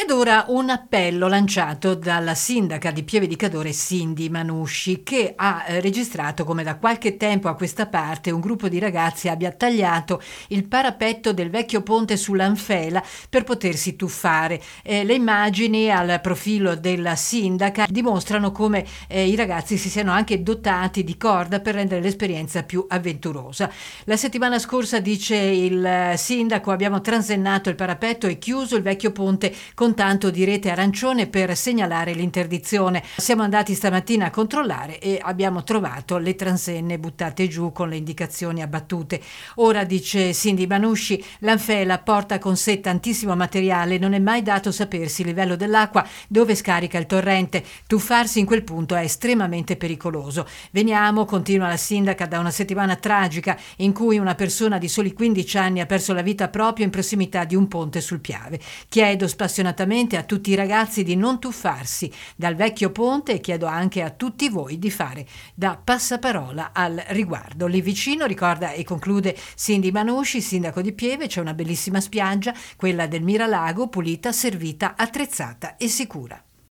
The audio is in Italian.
Ed ora un appello lanciato dalla sindaca di Pieve di Cadore, Cindy Manusci, che ha registrato come da qualche tempo a questa parte un gruppo di ragazzi abbia tagliato il parapetto del vecchio ponte sull'Anfela per potersi tuffare. Le immagini al profilo della sindaca dimostrano come i ragazzi si siano anche dotati di corda per rendere l'esperienza più avventurosa. La settimana scorsa, dice il sindaco, abbiamo transennato il parapetto e chiuso il vecchio ponte con tanto di rete arancione per segnalare l'interdizione. Siamo andati stamattina a controllare e abbiamo trovato le transenne buttate giù con le indicazioni abbattute. Ora, dice Cindy Manusci, l'Anfela porta con sé tantissimo materiale, non è mai dato sapersi il livello dell'acqua dove scarica il torrente. Tuffarsi in quel punto è estremamente pericoloso. Veniamo, continua la sindaca, da una settimana tragica in cui una persona di soli 15 anni ha perso la vita proprio in prossimità di un ponte sul Piave. Chiedo spassionatamente a tutti i ragazzi di non tuffarsi dal vecchio ponte e chiedo anche a tutti voi di fare da passaparola al riguardo. Lì vicino, ricorda e conclude Cindy Manusci, sindaco di Pieve, c'è una bellissima spiaggia, quella del Miralago, pulita, servita, attrezzata e sicura.